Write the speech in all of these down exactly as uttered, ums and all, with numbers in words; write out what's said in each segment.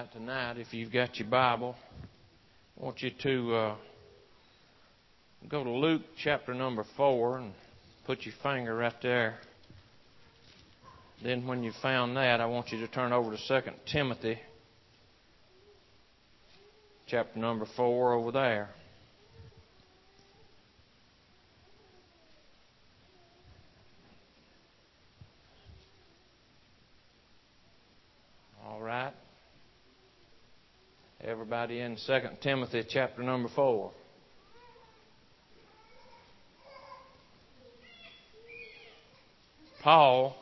right, tonight, if you've got your Bible, I want you to uh, go to Luke chapter number four and put your finger right there. Then when you've found that, I want you to turn over to Second Timothy chapter number four over there. All right. Everybody in Second Timothy chapter number four. Paul,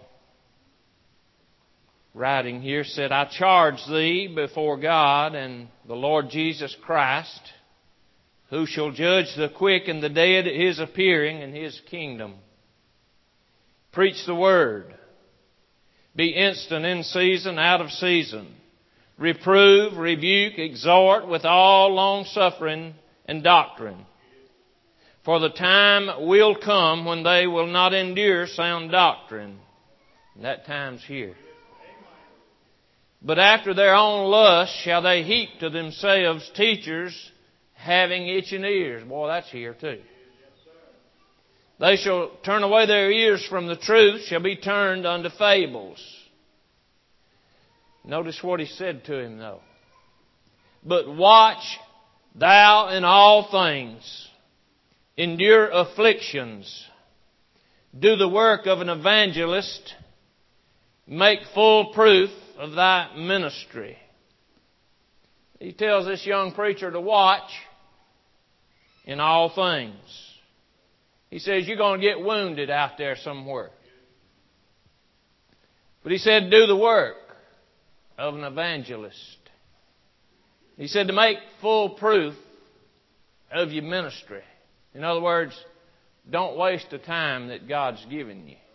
writing here, said, I charge thee before God and the Lord Jesus Christ, who shall judge the quick and the dead at His appearing in His kingdom. Preach the word. Be instant in season, out of season. Reprove, rebuke, exhort with all longsuffering and doctrine. For the time will come when they will not endure sound doctrine. And that time's here. But after their own lust shall they heap to themselves teachers having itching ears. Boy, that's here too. They shall turn away their ears from the truth, shall be turned unto fables. Notice what he said to him, though. But watch thou in all things, endure afflictions, do the work of an evangelist, make full proof of thy ministry. He tells this young preacher to watch in all things. He says you're going to get wounded out there somewhere. But he said do the work of an evangelist. He said to make full proof of your ministry. In other words, don't waste the time that God's given you.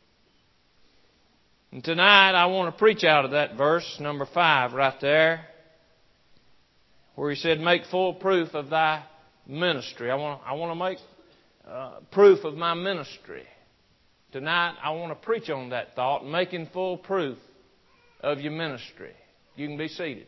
And tonight I want to preach out of that verse, number five, right there, where he said, make full proof of thy ministry. I want, I want to make uh, proof of my ministry. Tonight I want to preach on that thought, making full proof of your ministry. You can be seated.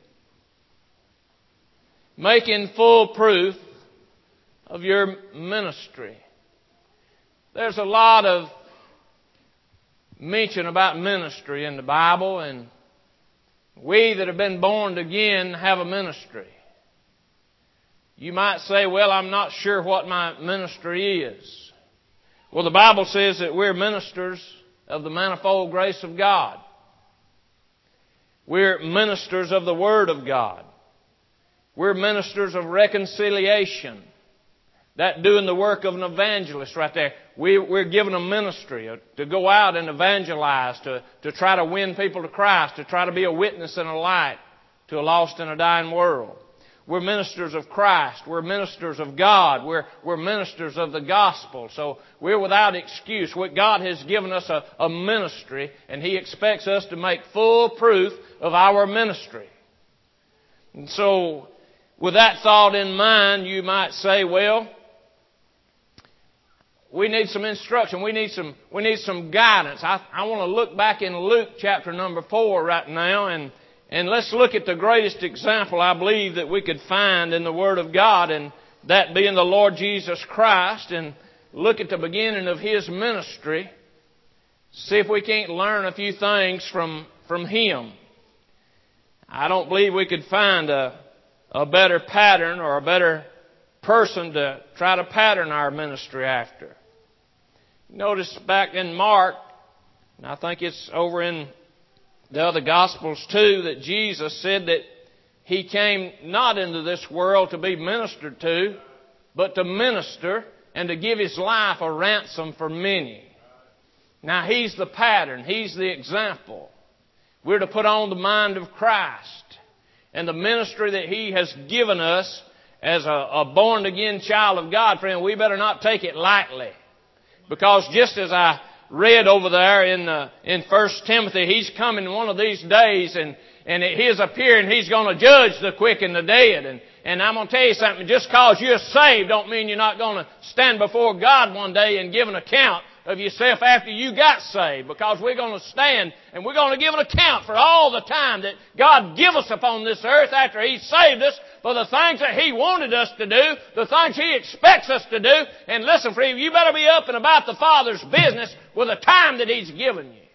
Making full proof of your ministry. There's a lot of mention about ministry in the Bible, and we that have been born again have a ministry. You might say, well, I'm not sure what my ministry is. Well, the Bible says that we're ministers of the manifold grace of God. We're ministers of the Word of God. We're ministers of reconciliation. That doing the work of an evangelist right there. We, we're given a ministry to go out and evangelize, to, to try to win people to Christ, to try to be a witness and a light to a lost and a dying world. We're ministers of Christ. We're ministers of God. We're, we're ministers of the gospel. So we're without excuse. What God has given us a, a ministry, and He expects us to make full proof of our ministry. And so with that thought in mind, you might say, well, we need some instruction. We need some, we need some guidance. I, I want to look back in Luke chapter number four right now, and, and let's look at the greatest example I believe that we could find in the Word of God, and that being the Lord Jesus Christ, and look at the beginning of His ministry. See if we can't learn a few things from, from Him. I don't believe we could find a, a better pattern or a better person to try to pattern our ministry after. Notice back in Mark, and I think it's over in the other Gospels too, that Jesus said that He came not into this world to be ministered to, but to minister and to give His life a ransom for many. Now He's the pattern. He's the example. We're to put on the mind of Christ. And the ministry that He has given us as a, a born-again child of God, friend, we better not take it lightly. Because just as I read over there in uh, in First Timothy, He's coming one of these days, and, and at His appearing, He's going to judge the quick and the dead. And, and I'm going to tell you something, just because you're saved don't mean you're not going to stand before God one day and give an account of yourself after you got saved, because we're going to stand and we're going to give an account for all the time that God give us upon this earth after He saved us, for the things that He wanted us to do, the things He expects us to do. And listen, friend, you better be up and about the Father's business with the time that He's given you.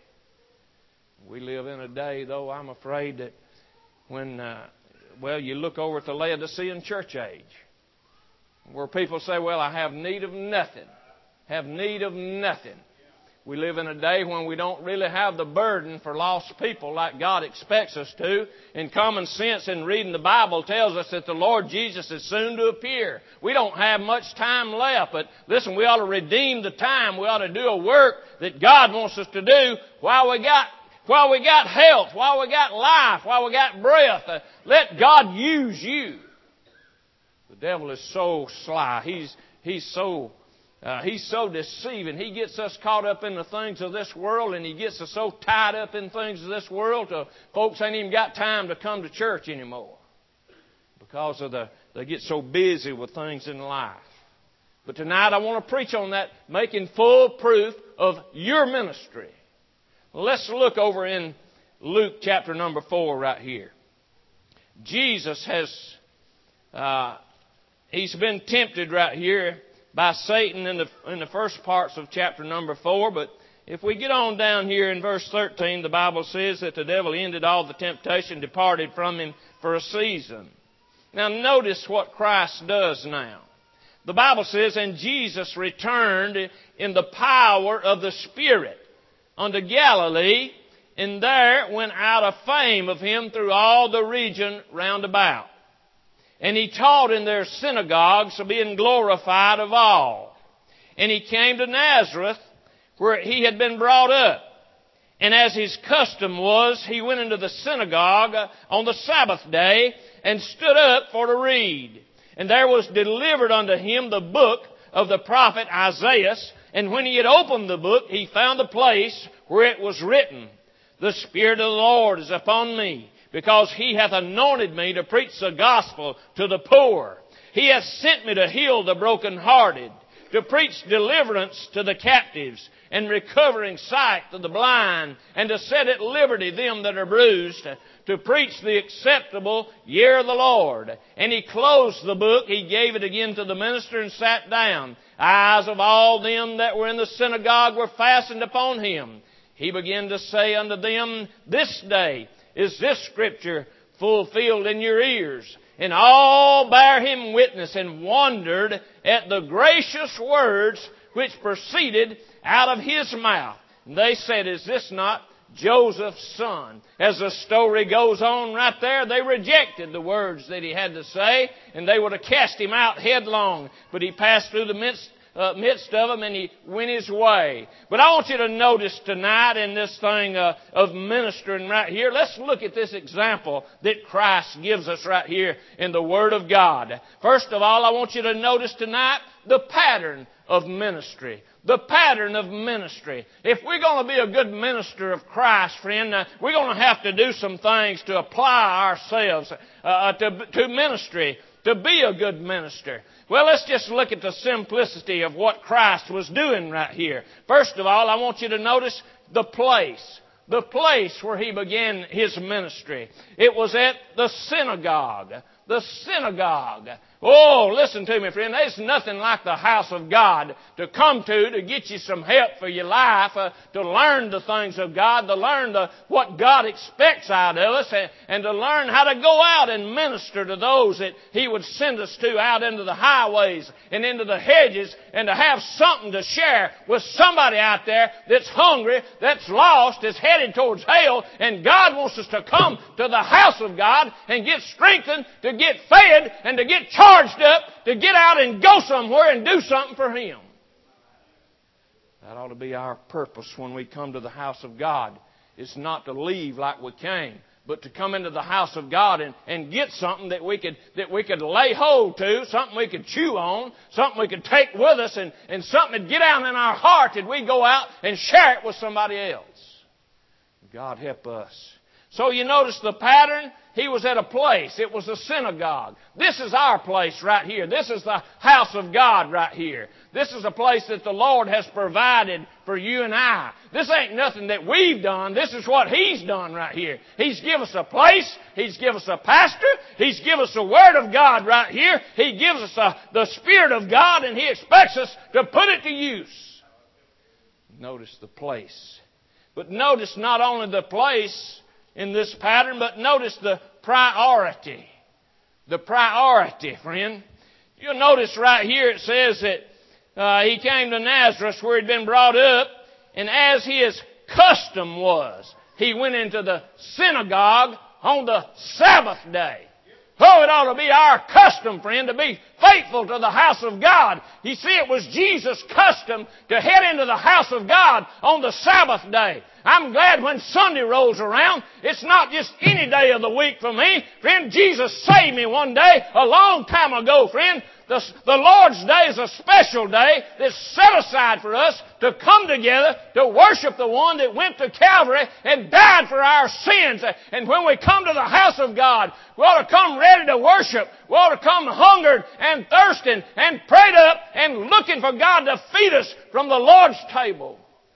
We live in a day, though, I'm afraid that when, uh, well, you look over at the Laodicean church age, where people say, well, I have need of nothing. Have need of nothing. We live in a day when we don't really have the burden for lost people like God expects us to. And common sense in reading the Bible tells us that the Lord Jesus is soon to appear. We don't have much time left, but listen, we ought to redeem the time. We ought to do a work that God wants us to do while we got While we got health, while we got life, while we got breath. Uh, let God use you. The devil is so sly. He's, he's so, uh, he's so deceiving. He gets us caught up in the things of this world, and he gets us so tied up in things of this world till folks ain't even got time to come to church anymore. Because of the, they get so busy with things in life. But tonight I want to preach on that, making full proof of your ministry. Let's look over in Luke chapter number four right here. Jesus has, uh, he's been tempted right here by Satan in the, in the first parts of chapter number four. But if we get on down here in verse thirteen, the Bible says that the devil ended all the temptation, departed from him for a season. Now notice what Christ does now. The Bible says, and Jesus returned in the power of the Spirit unto Galilee, and there went out a fame of Him through all the region round about. And He taught in their synagogues, being glorified of all. And He came to Nazareth, where He had been brought up. And as His custom was, He went into the synagogue on the Sabbath day, and stood up for to read. And there was delivered unto Him the book of the prophet Isaiah. And when he had opened the book, he found the place where it was written, the Spirit of the Lord is upon me, because He hath anointed me to preach the gospel to the poor. He hath sent me to heal the brokenhearted, to preach deliverance to the captives, and recovering sight to the blind, and to set at liberty them that are bruised, to preach the acceptable year of the Lord. And He closed the book, He gave it again to the minister, and sat down. Eyes of all them that were in the synagogue were fastened upon Him. He began to say unto them, this day is this scripture fulfilled in your ears. And all bare Him witness, and wondered at the gracious words which proceeded out of His mouth. And they said, is this not Joseph's son? As the story goes on right there, they rejected the words that He had to say, and they would have cast Him out headlong. But He passed through the midst, uh, midst of them, and He went His way. But I want you to notice tonight in this thing uh, of ministering right here, let's look at this example that Christ gives us right here in the Word of God. First of all, I want you to notice tonight the pattern of ministry. The pattern of ministry. If we're going to be a good minister of Christ, friend, uh, we're going to have to do some things to apply ourselves uh, to, to ministry, to be a good minister. Well, let's just look at the simplicity of what Christ was doing right here. First of all, I want you to notice the place. The place where He began His ministry. It was at the synagogue. The synagogue. Oh, listen to me, friend. There's nothing like the house of God to come to to get you some help for your life, uh, to learn the things of God, to learn the, what God expects out of us, and, and to learn how to go out and minister to those that He would send us to out into the highways and into the hedges, and to have something to share with somebody out there that's hungry, that's lost, that's headed towards hell, and God wants us to come to the house of God and get strengthened, to get fed, and to get charged up to get out and go somewhere and do something for Him. That ought to be our purpose when we come to the house of God. It's not to leave like we came, but to come into the house of God and, and get something that we could that we could lay hold to, something we could chew on, something we could take with us, and, and something that get out in our heart that we go out and share it with somebody else. God help us. So you notice the pattern. He was at a place. It was a synagogue. This is our place right here. This is the house of God right here. This is a place that the Lord has provided for you and I. This ain't nothing that we've done. This is what He's done right here. He's given us a place. He's given us a pastor. He's given us the Word of God right here. He gives us a, the Spirit of God, and He expects us to put it to use. Notice the place. But notice not only the place in this pattern, but notice the priority. The priority, friend. You'll notice right here it says that uh, He came to Nazareth where He'd been brought up, and as His custom was, He went into the synagogue on the Sabbath day. Oh, it ought to be our custom, friend, to be faithful to the house of God. You see, it was Jesus' custom to head into the house of God on the Sabbath day. I'm glad when Sunday rolls around, it's not just any day of the week for me. Friend, Jesus saved me one day, a long time ago, friend. The, the Lord's Day is a special day that's set aside for us to come together to worship the one that went to Calvary and died for our sins. And when we come to the house of God, we ought to come ready to worship. We ought to come hungered and thirsting and prayed up and looking for God to feed us from the Lord's table.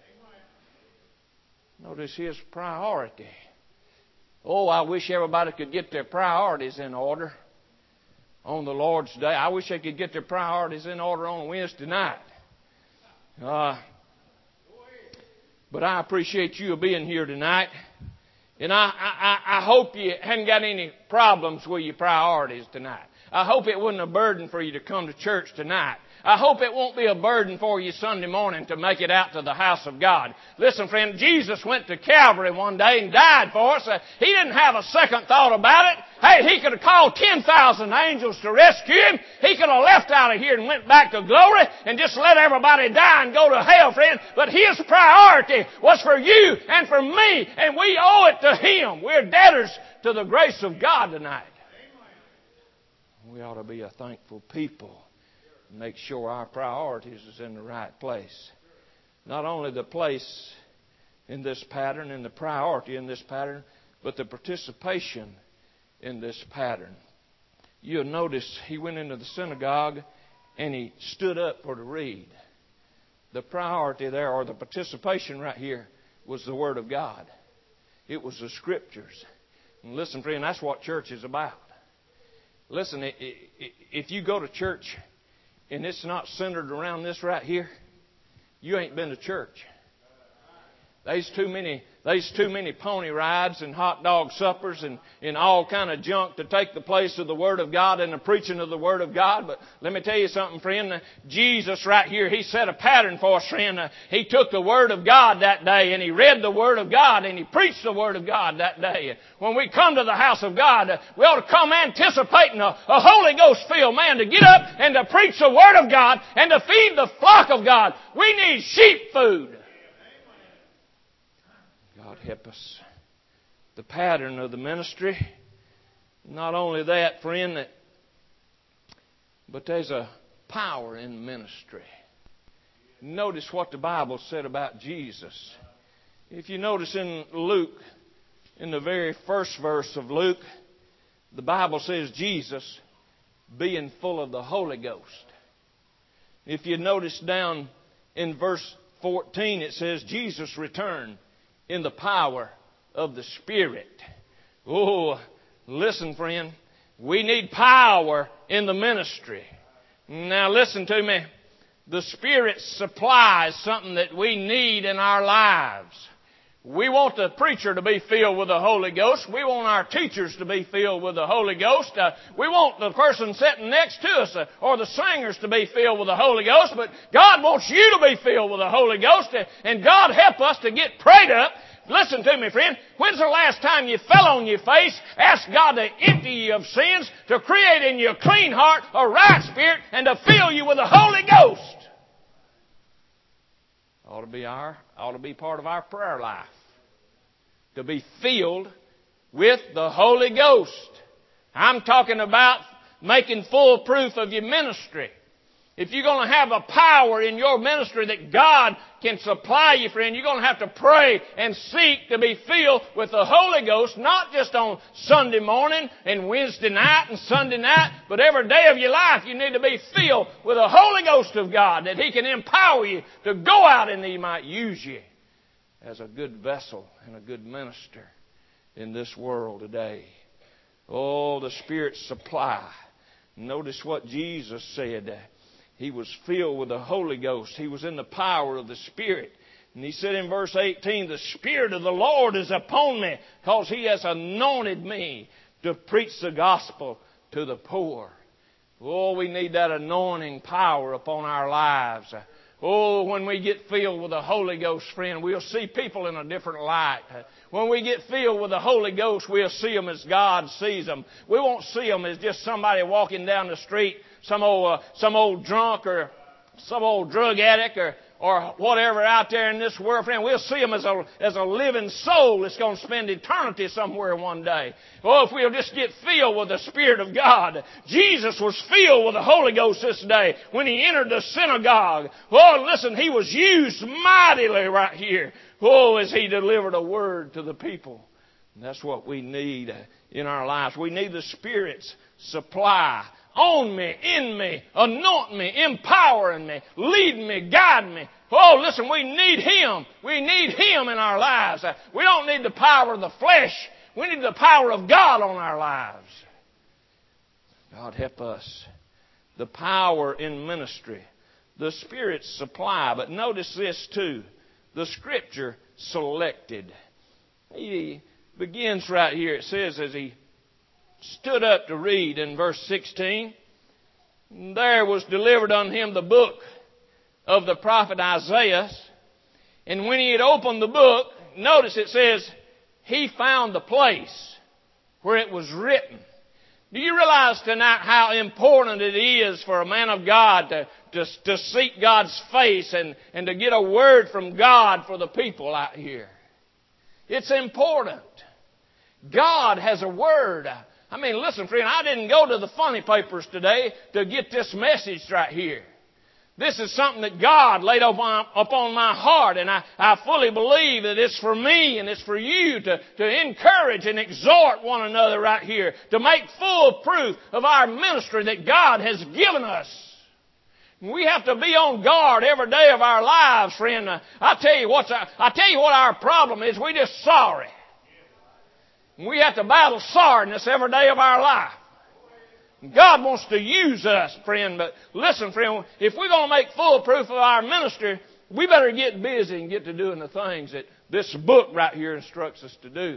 Notice His priority. Oh, I wish everybody could get their priorities in order on the Lord's Day. I wish they could get their priorities in order on Wednesday night. Uh, but I appreciate you being here tonight. And I, I, I hope you hadn't got any problems with your priorities tonight. I hope it wasn't a burden for you to come to church tonight. I hope it won't be a burden for you Sunday morning to make it out to the house of God. Listen, friend, Jesus went to Calvary one day and died for us. He didn't have a second thought about it. Hey, He could have called ten thousand angels to rescue Him. He could have left out of here and went back to glory and just let everybody die and go to hell, friend. But His priority was for you and for me, and we owe it to Him. We're debtors to the grace of God tonight. We ought to be a thankful people. Make sure our priorities is in the right place. Not only the place in this pattern and the priority in this pattern, but the participation in this pattern. You'll notice He went into the synagogue and He stood up for to read. The priority there, or the participation right here, was the Word of God. It was the Scriptures. And listen, friend, that's what church is about. Listen, if you go to church and it's not centered around this right here, you ain't been to church. There's too many, there's too many pony rides and hot dog suppers and, and all kind of junk to take the place of the Word of God and the preaching of the Word of God. But let me tell you something, friend. Jesus right here, He set a pattern for us, friend. He took the Word of God that day and He read the Word of God and He preached the Word of God that day. When we come to the house of God, we ought to come anticipating a, a Holy Ghost-filled man to get up and to preach the Word of God and to feed the flock of God. We need sheep food. God help us. The pattern of the ministry. Not only that, friend, that, but there's a power in ministry. Notice what the Bible said about Jesus. If you notice in Luke, in the very first verse of Luke, the Bible says Jesus being full of the Holy Ghost. If you notice down in verse fourteen, it says Jesus returned in the power of the Spirit. Oh, listen, friend. We need power in the ministry. Now listen to me. The Spirit supplies something that we need in our lives. We want the preacher to be filled with the Holy Ghost. We want our teachers to be filled with the Holy Ghost. Uh, we want the person sitting next to us uh, or the singers to be filled with the Holy Ghost. But God wants you to be filled with the Holy Ghost. Uh, and God help us to get prayed up. Listen to me, friend. When's the last time you fell on your face, asked God to empty you of sins, to create in you a clean heart, a right spirit, and to fill you with the Holy Ghost? Ought to be our, ought to be part of our prayer life. To be filled with the Holy Ghost. I'm talking about making full proof of your ministry. If you're going to have a power in your ministry that God can supply you, friend, you're going to have to pray and seek to be filled with the Holy Ghost, not just on Sunday morning and Wednesday night and Sunday night, but every day of your life you need to be filled with the Holy Ghost of God, that He can empower you to go out and He might use you as a good vessel and a good minister in this world today. Oh, the Spirit's supply. Notice what Jesus said. He was filled with the Holy Ghost. He was in the power of the Spirit. And He said in verse eighteen, the Spirit of the Lord is upon me, because He has anointed me to preach the gospel to the poor. Oh, we need that anointing power upon our lives. Oh, when we get filled with the Holy Ghost, friend, we'll see people in a different light. When we get filled with the Holy Ghost, we'll see them as God sees them. We won't see them as just somebody walking down the street, some old, uh, some old drunk or some old drug addict or, or whatever out there in this world, friend. We'll see them as a, as a living soul that's going to spend eternity somewhere one day. Oh, if we'll just get filled with the Spirit of God. Jesus was filled with the Holy Ghost this day when He entered the synagogue. Oh, listen, He was used mightily right here. Oh, as He delivered a word to the people. And that's what we need in our lives. We need the Spirit's supply. On me, in me, anoint me, empowering me, lead me, guide me. Oh, listen, we need Him. We need Him in our lives. We don't need the power of the flesh. We need the power of God on our lives. God help us. The power in ministry. The Spirit's supply. But notice this too. The Scripture selected. He begins right here. It says as he stood up to read in verse sixteen, there was delivered unto him the book of the prophet Isaiah. And when he had opened the book, notice it says, he found the place where it was written. Do you realize tonight how important it is for a man of God to, to, to seek God's face and, and to get a word from God for the people out here? It's important. God has a word. I mean, listen, friend, I didn't go to the funny papers today to get this message right here. This is something that God laid upon, upon my heart, and I, I fully believe that it's for me and it's for you to, to encourage and exhort one another right here, to make full proof of our ministry that God has given us. We have to be on guard every day of our lives, friend. I tell you what's our, I tell you what our problem is. We're just sorry. We have to battle sorrowness every day of our life. God wants to use us, friend, but listen, friend, if we're going to make full proof of our ministry, we better get busy and get to doing the things that this book right here instructs us to do.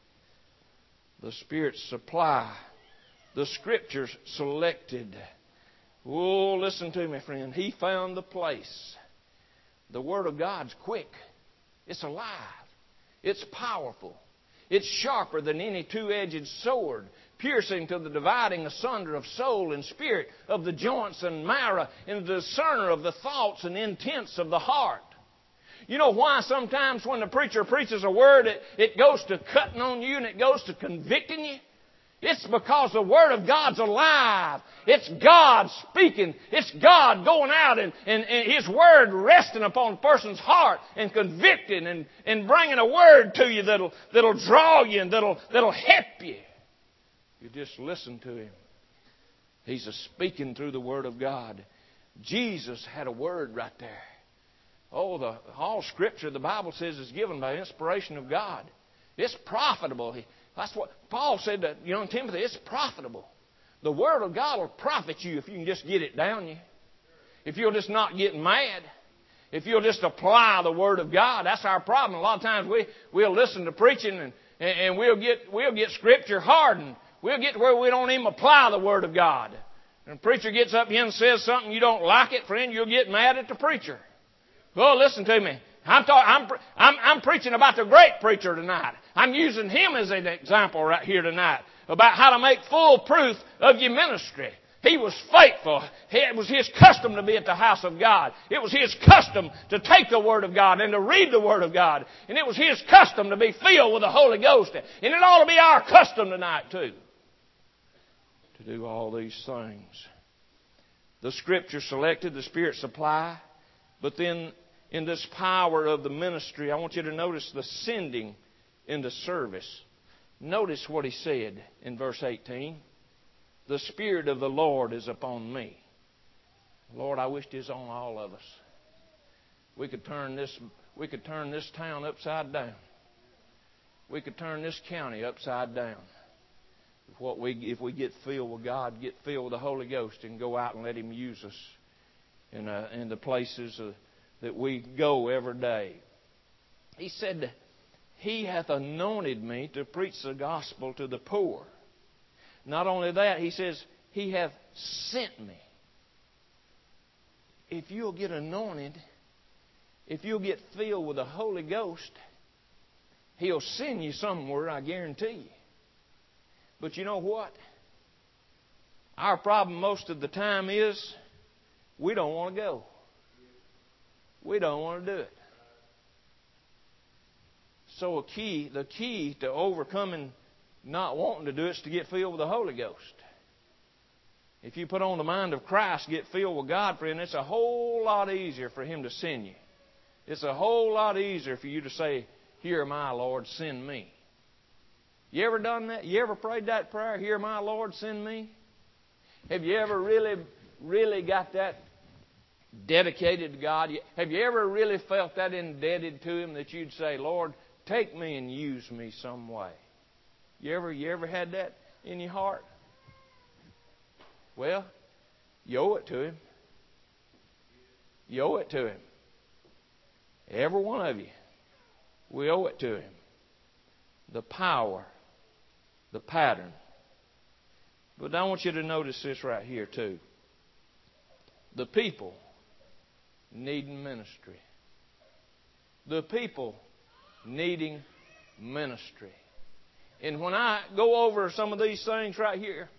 The Spirit's supply. The Scriptures selected. Oh, listen to me, friend. He found the place. The Word of God's quick. It's alive. It's powerful. It's sharper than any two-edged sword, piercing to the dividing asunder of soul and spirit, of the joints and marrow, and the discerner of the thoughts and intents of the heart. You know why sometimes when the preacher preaches a word, it, it goes to cutting on you and it goes to convicting you? It's because the Word of God's alive. It's God speaking. It's God going out and, and, and His Word resting upon a person's heart and convicting and, and bringing a word to you that'll, that'll draw you and that'll, that'll help you. You just listen to Him. He's a speaking through the Word of God. Jesus had a word right there. Oh, the all Scripture, the Bible says, is given by inspiration of God. It's profitable. That's what Paul said to young Timothy. It's profitable. The Word of God will profit you if you can just get it down you. If you'll just not get mad. If you'll just apply the Word of God. That's our problem. A lot of times we, we'll listen to preaching and, and we'll get we'll get Scripture hardened. We'll get to where we don't even apply the Word of God. And the preacher gets up here and says something you don't like it, friend, you'll get mad at the preacher. Well, listen to me. I'm, talk, I'm, I'm, I'm preaching about the great preacher tonight. I'm using him as an example right here tonight about how to make full proof of your ministry. He was faithful. It was his custom to be at the house of God. It was his custom to take the Word of God and to read the Word of God. And it was his custom to be filled with the Holy Ghost. And it ought to be our custom tonight too, to do all these things. The Scripture selected, the Spirit supply. But then in this power of the ministry, I want you to notice the sending into service. Notice what he said in verse eighteen. The Spirit of the Lord is upon me. Lord, I wish it was on all of us. We could turn this, we could turn this town upside down. We could turn this county upside down. If, what we, if we get filled with God, get filled with the Holy Ghost, and go out and let Him use us in, uh, in the places uh, that we go every day. He said, He hath anointed me to preach the gospel to the poor. Not only that, he says, He hath sent me. If you'll get anointed, if you'll get filled with the Holy Ghost, He'll send you somewhere, I guarantee you. But you know what? Our problem most of the time is we don't want to go. We don't want to do it. So a key, the key to overcoming not wanting to do it is to get filled with the Holy Ghost. If you put on the mind of Christ, get filled with God, friend, it's a whole lot easier for Him to send you. It's a whole lot easier for you to say, Here am I, Lord, send me. You ever done that? You ever prayed that prayer, Here am I, Lord, send me? Have you ever really, really got that dedicated to God? Have you ever really felt that indebted to Him that you'd say, Lord, take me and use me some way? You ever, you ever had that in your heart? Well, you owe it to Him. You owe it to Him. Every one of you. We owe it to Him. The power, the pattern. But I want you to notice this right here too. The people needing ministry. The people needing ministry. And when I go over some of these things right here,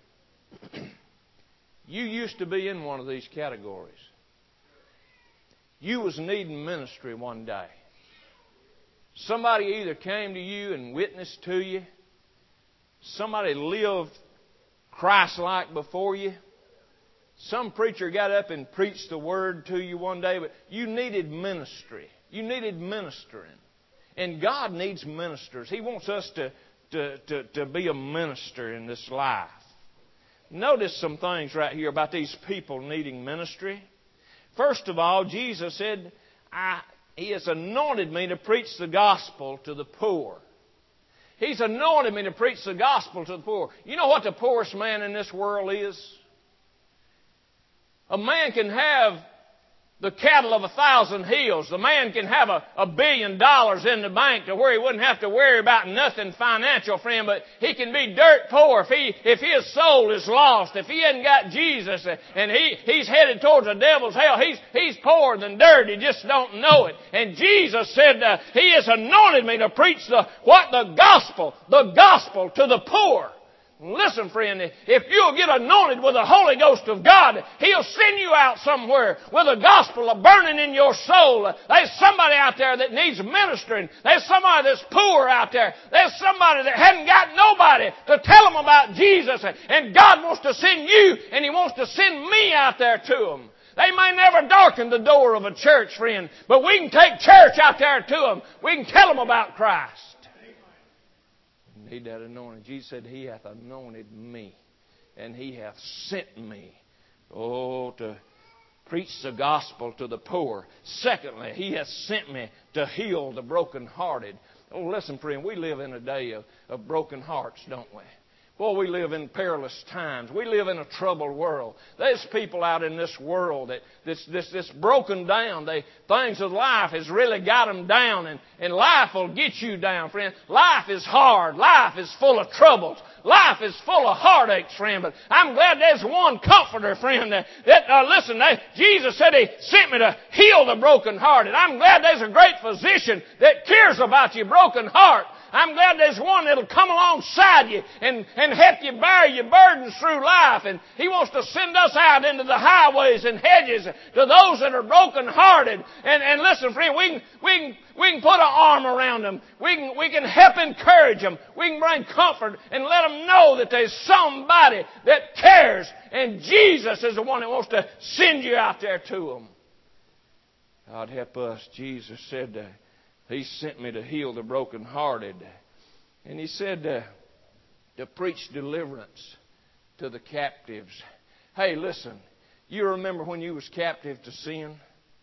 you used to be in one of these categories. You was needing ministry one day. Somebody either came to you and witnessed to you. Somebody lived Christ-like before you. Some preacher got up and preached the Word to you one day, but you needed ministry. You needed ministering. And God needs ministers. He wants us to, to, to, to be a minister in this life. Notice some things right here about these people needing ministry. First of all, Jesus said, I, He has anointed me to preach the gospel to the poor. He's anointed me to preach the gospel to the poor. You know what the poorest man in this world is? A man can have the cattle of a thousand hills. The man can have a, a billion dollars in the bank to where he wouldn't have to worry about nothing financial, friend, but he can be dirt poor if he if his soul is lost, if he hasn't got Jesus and he, he's headed towards the devil's hell. He's he's poorer than dirt. He just don't know it. And Jesus said, uh, He has anointed me to preach the what? The gospel. The gospel to the poor. Listen, friend, if you'll get anointed with the Holy Ghost of God, He'll send you out somewhere with the gospel of burning in your soul. There's somebody out there that needs ministering. There's somebody that's poor out there. There's somebody that hasn't got nobody to tell them about Jesus. And God wants to send you, and He wants to send me out there to them. They may never darken the door of a church, friend, but we can take church out there to them. We can tell them about Christ. Need that anointing. Jesus said, He hath anointed me, and He hath sent me, oh, to preach the gospel to the poor. Secondly, He hath sent me to heal the brokenhearted. Oh, listen, friend, we live in a day of, of broken hearts, don't we? Boy, we live in perilous times. We live in a troubled world. There's people out in this world that this this this broken down. They things of life has really got them down, and, and life will get you down, friend. Life is hard. Life is full of troubles. Life is full of heartaches, friend. But I'm glad there's one comforter, friend. That, that uh, listen, that Jesus said He sent me to heal the brokenhearted. I'm glad there's a great physician that cares about your broken heart. I'm glad there's one that'll come alongside you and, and help you bear your burdens through life. And He wants to send us out into the highways and hedges to those that are brokenhearted. And, and listen, friend, we can, we can, we can put an arm around them. We can, we can help encourage them. We can bring comfort and let them know that there's somebody that cares. And Jesus is the one that wants to send you out there to them. God help us. Jesus said uh, He sent me to heal the brokenhearted. And He said uh, to preach deliverance to the captives. Hey, listen. You remember when you was captive to sin?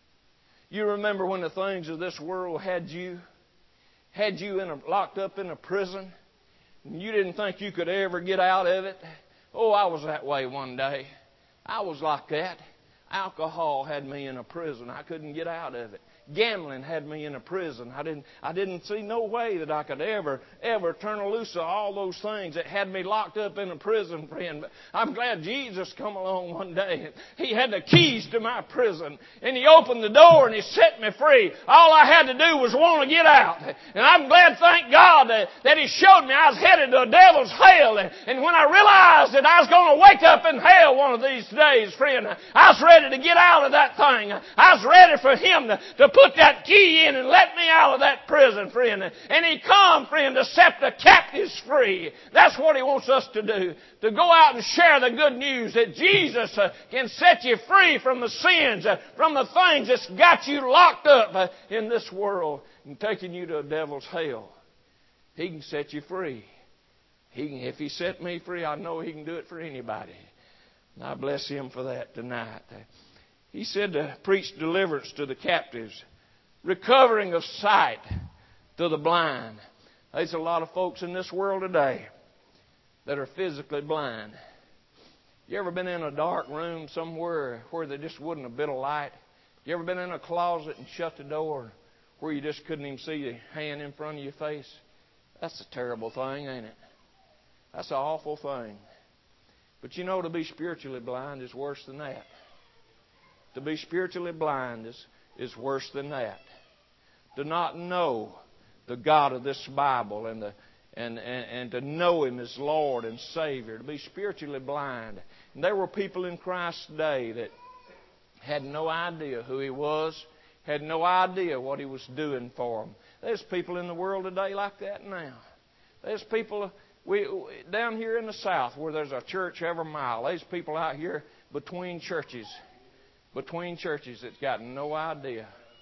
You remember when the things of this world had you? Had you in a, locked up in a prison? And you didn't think you could ever get out of it? Oh, I was that way one day. I was like that. Alcohol had me in a prison. I couldn't get out of it. Gambling had me in a prison. I didn't, I didn't see no way that I could ever, ever turn loose of all those things that had me locked up in a prison, friend. But I'm glad Jesus come along one day. He had the keys to my prison. And He opened the door and He set me free. All I had to do was want to get out. And I'm glad, thank God, that, that He showed me I was headed to a devil's hell. And, and when I realized that I was going to wake up in hell one of these days, friend, I was ready to get out of that thing. I was ready for Him to, to put that key in and let me out of that prison, friend. And He come, friend, to set the captives free. That's what He wants us to do. To go out and share the good news that Jesus uh, can set you free from the sins, uh, from the things that's got you locked up uh, in this world and taking you to a devil's hell. He can set you free. He can, if He set me free, I know He can do it for anybody. And I bless Him for that tonight. He said to preach deliverance to the captives, recovering of sight to the blind. There's a lot of folks in this world today that are physically blind. You ever been in a dark room somewhere where there just wasn't a bit of light? You ever been in a closet and shut the door where you just couldn't even see your hand in front of your face? That's a terrible thing, ain't it? That's an awful thing. But you know, to be spiritually blind is worse than that. To be spiritually blind is, is worse than that. To not know the God of this Bible and, the, and, and, and to know Him as Lord and Savior. To be spiritually blind. And there were people in Christ's day that had no idea who He was, had no idea what He was doing for them. There's people in the world today like that now. There's people we, down here in the South where there's a church every mile. There's people out here between churches. Between churches that's got no idea,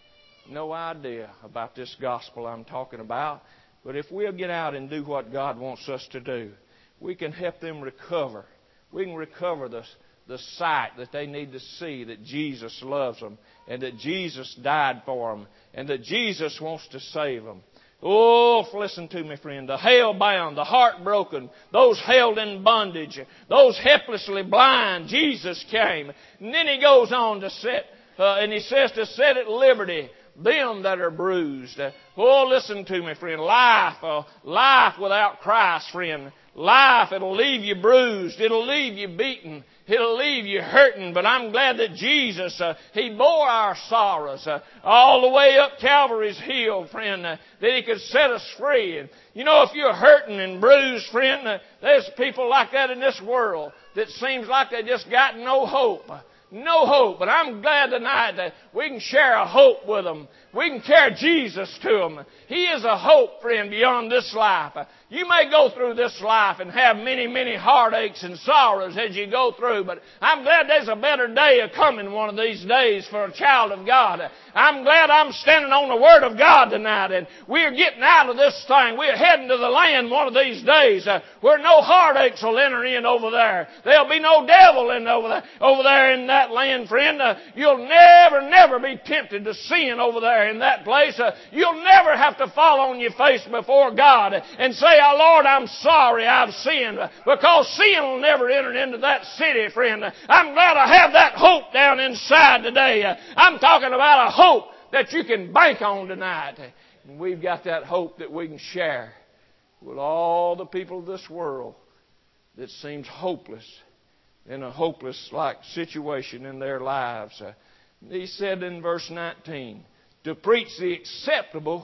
no idea about this gospel I'm talking about. But if we'll get out and do what God wants us to do, we can help them recover. We can recover the, the sight that they need to see that Jesus loves them and that Jesus died for them and that Jesus wants to save them. Oh, listen to me, friend. The hell-bound, the heartbroken, those held in bondage, those helplessly blind, Jesus came. And then He goes on to set, uh, and He says to set at liberty them that are bruised. Oh, listen to me, friend. Life, uh, life without Christ, friend. Life, it'll leave you bruised. It'll leave you beaten. It'll leave you hurting. But I'm glad that Jesus, uh, He bore our sorrows uh, all the way up Calvary's hill, friend, uh, that He could set us free. And you know, if you're hurting and bruised, friend, uh, there's people like that in this world that seems like they just got no hope. No hope. But I'm glad tonight that we can share a hope with them. We can carry Jesus to them. He is a hope, friend, beyond this life. You may go through this life and have many, many heartaches and sorrows as you go through, but I'm glad there's a better day coming one of these days for a child of God. I'm glad I'm standing on the Word of God tonight, and we're getting out of this thing. We're heading to the land one of these days uh, where no heartaches will enter in over there. There'll be no devil in over there, over there in that land, friend. Uh, you'll never, never be tempted to sin over there in that place. Uh, you'll never have to fall on your face before God and say, oh, Lord, I'm sorry I've sinned, because sin will never enter into that city, friend. I'm glad I have that hope down inside today. I'm talking about a hope that you can bank on tonight. And we've got that hope that we can share with all the people of this world that seems hopeless, in a hopeless-like situation in their lives. He said in verse nineteen, to preach the acceptable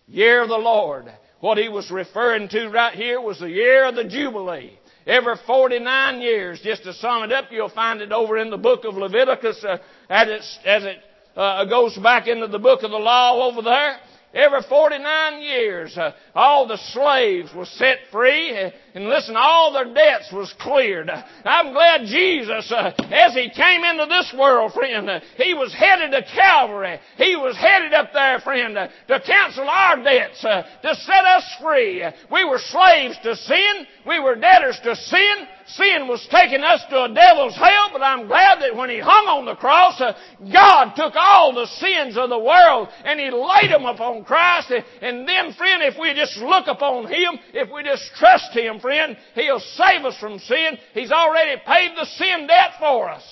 Year of the Lord. What he was referring to right here was the year of the Jubilee. Every forty-nine years, just to sum it up, you'll find it over in the book of Leviticus uh, as it, as it uh, goes back into the book of the law over there. Every forty-nine years, uh, all the slaves were set free. Uh, and listen, all their debts was cleared. Uh, I'm glad Jesus, uh, as He came into this world, friend, uh, He was headed to Calvary. He was headed up there, friend, uh, to cancel our debts, uh, to set us free. Uh, we were slaves to sin. We were debtors to sin. Sin was taking us to a devil's hell, but I'm glad that when He hung on the cross, uh, God took all the sins of the world and He laid them upon Christ. And then, friend, if we just look upon Him, if we just trust Him, friend, He'll save us from sin. He's already paid the sin debt for us.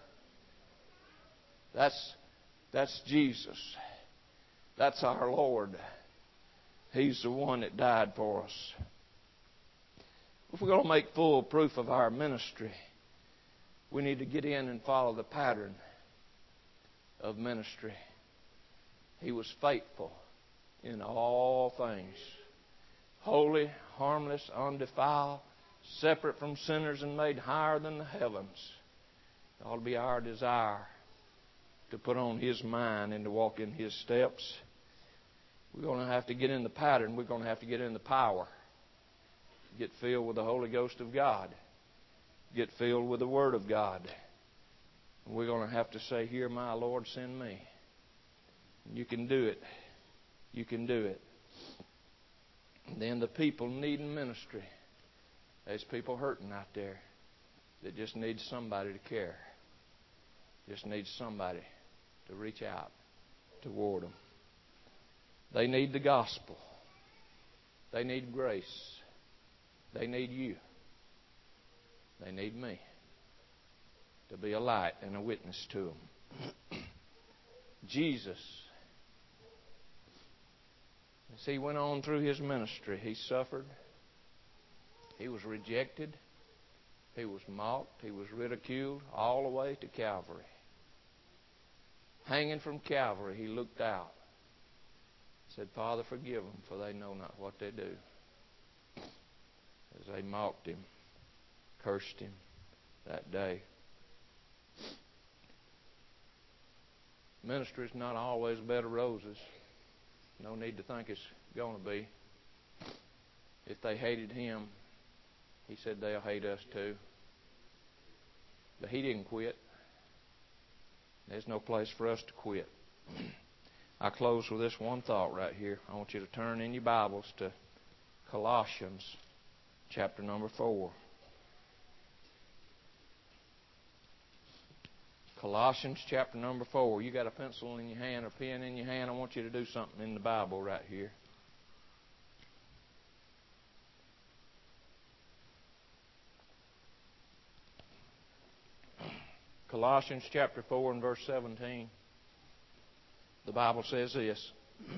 That's, that's Jesus. That's our Lord. He's the one that died for us. If we're going to make full proof of our ministry, we need to get in and follow the pattern of ministry. He was faithful in all things. Holy, harmless, undefiled, separate from sinners and made higher than the heavens. It ought to be our desire to put on His mind and to walk in His steps. We're going to have to get in the pattern. We're going to have to get in the power. Get filled with the Holy Ghost of God. Get filled with the Word of God. And we're going to have to say, "Here, my Lord, send me." And you can do it. You can do it. And then the people needing ministry. There's people hurting out there that just need somebody to care. Just need somebody to reach out toward them. They need the gospel. They need grace. They need you. They need me to be a light and a witness to them. Jesus, as He went on through His ministry, He suffered. He was rejected. He was mocked. He was ridiculed all the way to Calvary. Hanging from Calvary, He looked out. Said, "Father, forgive them, for they know not what they do." As they mocked Him, cursed Him that day. Ministry is not always a bed of roses. No need to think it's going to be. If they hated Him, He said they'll hate us too. But He didn't quit. There's no place for us to quit. I close with this one thought right here. I want you to turn in your Bibles to Colossians chapter number four. Colossians chapter number four. You got a pencil in your hand or pen in your hand. I want you to do something in the Bible right here. Colossians chapter four and verse seventeen. The Bible says this.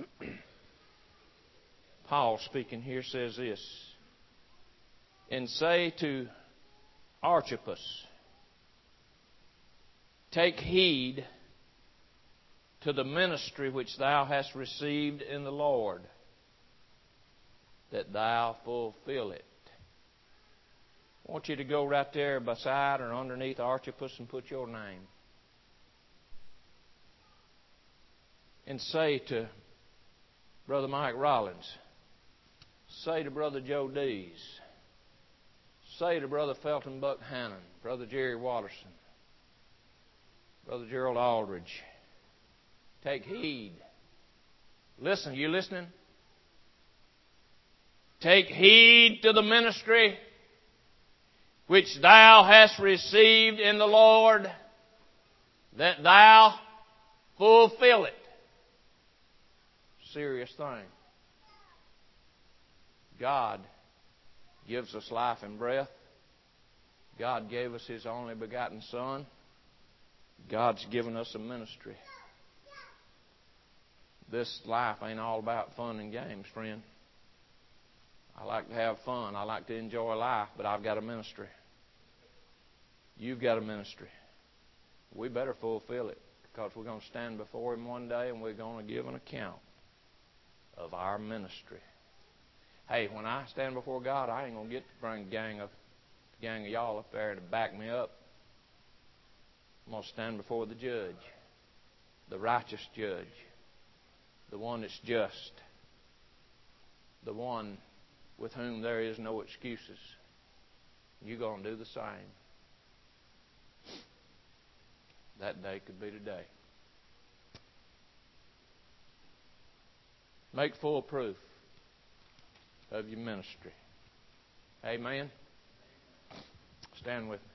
Paul speaking here says this. "And say to Archippus, take heed to the ministry which thou hast received in the Lord, that thou fulfill it." I want you to go right there beside or underneath Archippus and put your name. And say to Brother Mike Rollins, say to Brother Joe Dees, say to Brother Felton Buck Hannon, Brother Jerry Watterson, Brother Gerald Aldridge, take heed. Listen, you listening? Take heed to the ministry which thou hast received in the Lord, that thou fulfill it. Serious thing. God gives us life and breath. God gave us His only begotten Son. God's given us a ministry. This life ain't all about fun and games, friend. I like to have fun. I like to enjoy life, but I've got a ministry. You've got a ministry. We better fulfill it, because we're going to stand before Him one day and we're going to give an account. of our ministry. Hey, when I stand before God, I ain't going to get to bring a gang of, gang of y'all up there to back me up. I'm going to stand before the judge, the righteous judge, the one that's just, the one with whom there is no excuses. You're going to do the same. That day could be today. Make full proof of your ministry. Amen. Stand with me.